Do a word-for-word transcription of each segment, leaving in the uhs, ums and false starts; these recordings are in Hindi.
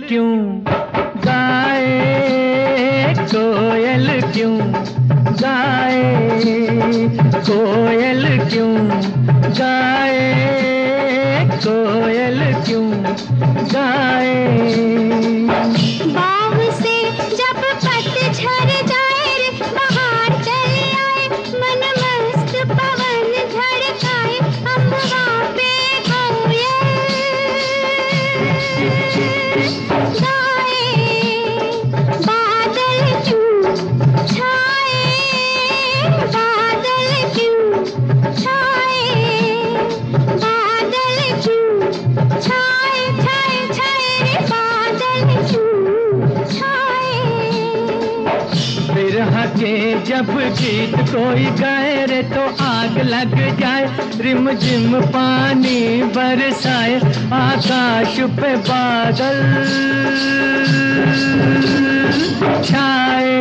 क्यों गाए, कोयल क्यों गाए, कोयल क्यों गाए, कोयल क्यों गाए। बाग से जब पतझड़ जाए रे बाहर चले आए, मन मस्त पवन झड़काए, अम्बा पे कोयल गाए। बादल क्यों छाए, बादल क्यों छाए, बादल क्यों छाए, छाए छाए रे बादल क्यों छाए। बिरह के जब गीत कोई गाए रे तो आग लग जाए, रिम झिम पानी बरसाए, आकाश पे बादल छाए।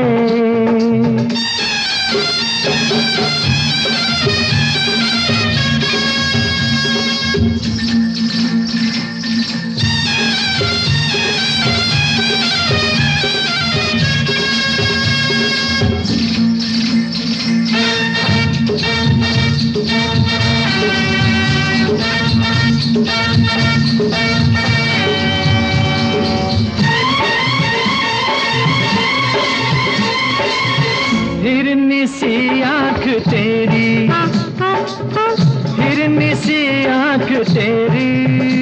हिरनी सी आँख तेरी, हिरनी सी आँख तेरी,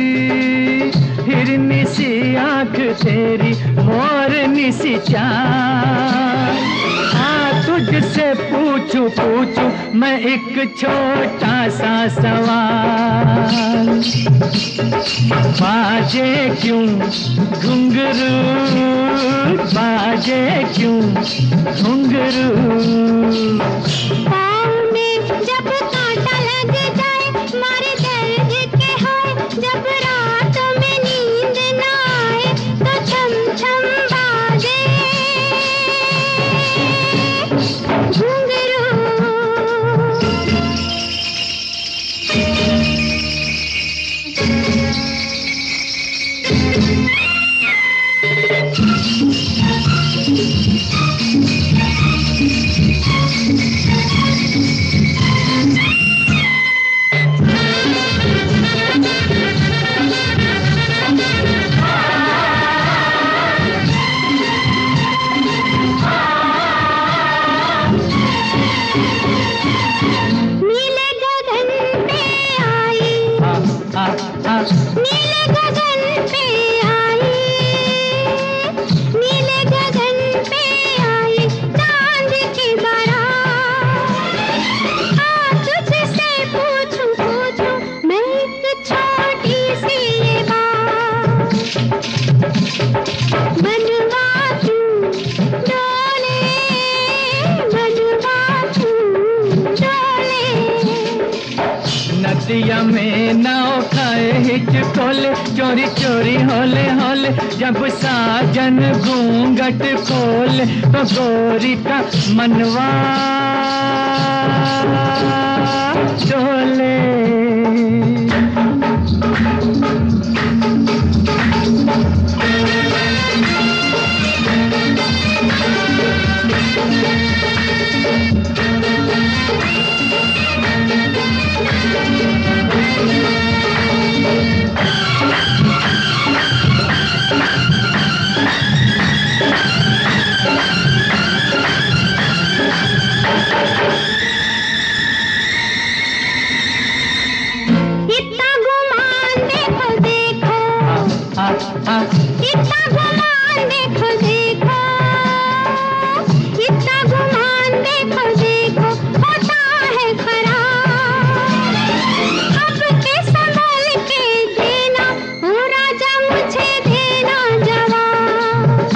हिरनी सी आँख तेरी, मोरनी सी चाल। हाँ तुझसे पूछूं पूछूं मैं एक छोटा सा सवाल, बाजे क्यों घुंघरू, बाजे क्यों घुंघरू। पाँव में जब कांटा लग जाए, मारे दर्द के हाय, जब रात में नींद न आए, तो छम छम बाजे घुंघरू। नीले गगन पे आई, नीले गगन पे आई, नीले गगन पे आई, चांद की बारात। हाँ तुझसे पूछूं पूछूं मैं एक छोटी सी ये बात, बनवा क्यों डोले, बनवा क्यों डोले। नदिया में नाव खाए हिचकोले, चोरी चोरी होले होले, जब साजन घूंघट खोले, तो गोरी का मनवा डोले। इतना गुमान देखो देखो, हाँ इतना गुमान देखो देखो, इतना गुमान देखो देखो, होता है खराब। अब के संभल के देना, ओ राजा मुझे देना जवाब।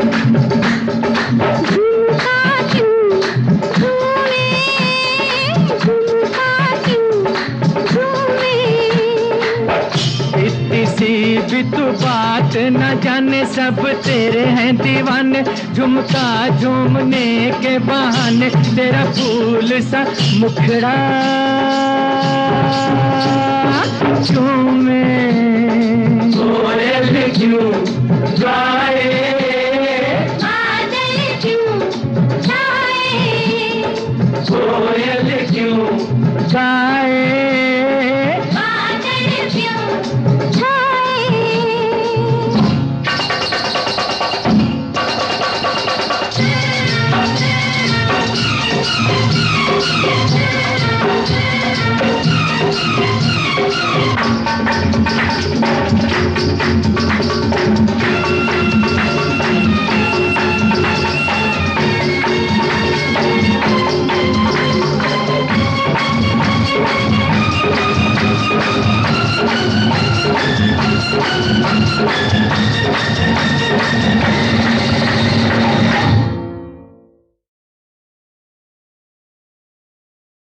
झुमका क्यों घूमे, झुमका क्यों घूमे। इतनी सी भी तू बात न जाने, सब तेरे हैं दीवाने, झुमका झूमने के बहाने, तेरा फूल सा मुखड़ा